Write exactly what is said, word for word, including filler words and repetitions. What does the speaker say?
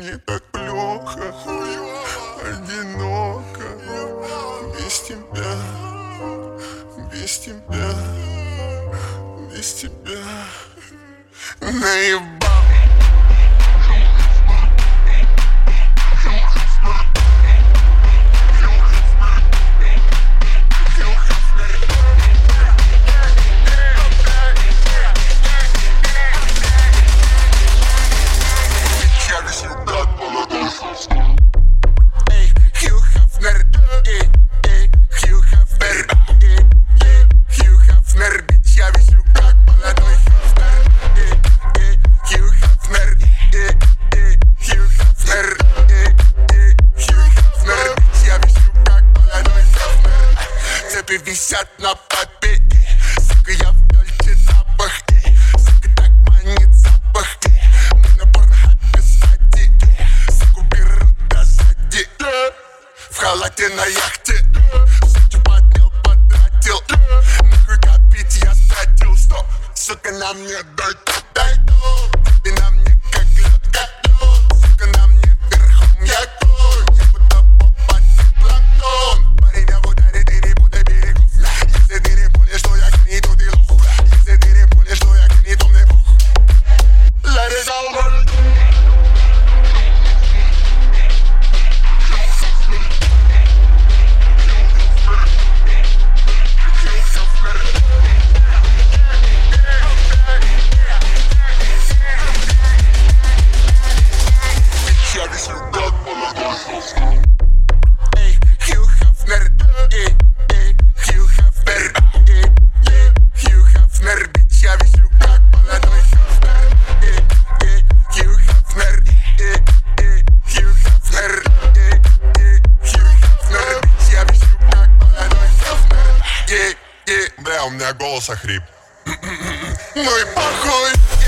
Мне так плохо, одиноко, без тебя, без тебя, без тебя. Наебал. Висят на попе, сука, я в дольче запахе, сука, так манит запах. Мы на порнхабе сзади, суку берут до сзади. В халате на яхте, сутью поднял, потратил. Нахуй копить я стратил, что, сука, на мне дай, дай дом. Ты на мне как лед, как лед, сука, на мне верхом я конь. Я буду попасть в планктон, парень, я ударит и не буду берегу. Если ты не понял, что я гниду, ты лох. Если ты не понял, что я гниду, мне бог. Let it all go. Я весел как молодой. Эй, Хью Хафнер, эй, эй, Хью Хафнер, эй, эй, Хью Хафнер, бич, я весел как молодой Хафнер, эй, эй, Хью Хафнер, эй, эй, Хью Хафнер, эй, эй, Хью Хафнер, бич, я весел как молодой Хафнер, эй, эй. Бля, у меня голос охрип. Ну и похуй.